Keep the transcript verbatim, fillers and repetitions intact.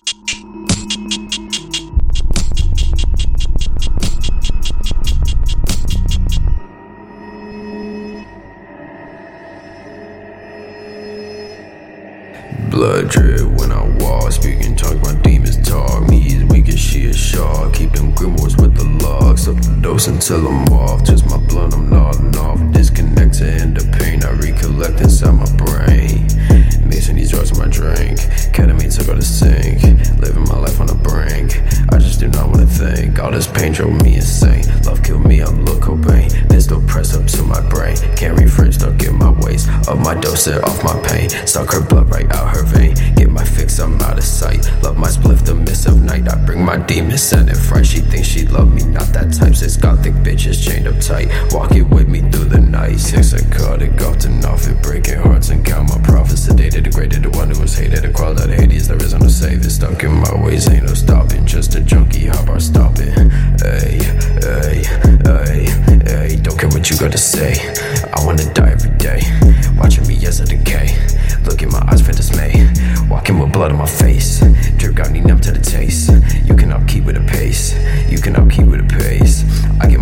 Blood drip when I walk, speaking tongues, my demons talk. Me is weak as she is sharp, keep them grimoires with the logs. Up the dose until I'm off, just my blood I'm nodding off. Disconnect to end the pain, I recollect inside my brain. Mixing these drugs in my drink, ketamine took out the sink. Living my life on the brink, I just do not wanna think. All this pain drove me insane, love killed me, I'm Lil Cobain. Pistol pressed up to my brain, can't refresh, stuck in my waist. Up my dose, set off my pain, suck her blood right out her vein. Get my fix, I'm out of sight. Love my spliff, the mist of night. I bring my demons, send it fright. She thinks she love me, not that type. Says gothic bitches chained up tight. Walk it with me through the night. Six psychotic, often off it, breaking hearts and count my profits. Sedated, degraded, the one who was hated. A crowd out of Hades, there is no saving. Stuck in my ways, ain't no stopping. Just a junkie, how about stop it? Ay, ay, ay, ay. Don't care what you gotta say. I wanna die every day. Watching me as I decay. Look in my eyes for dismay. Walking with blood on my face. Drip got me numb to the taste. You cannot keep with the pace. You cannot keep with the pace. I get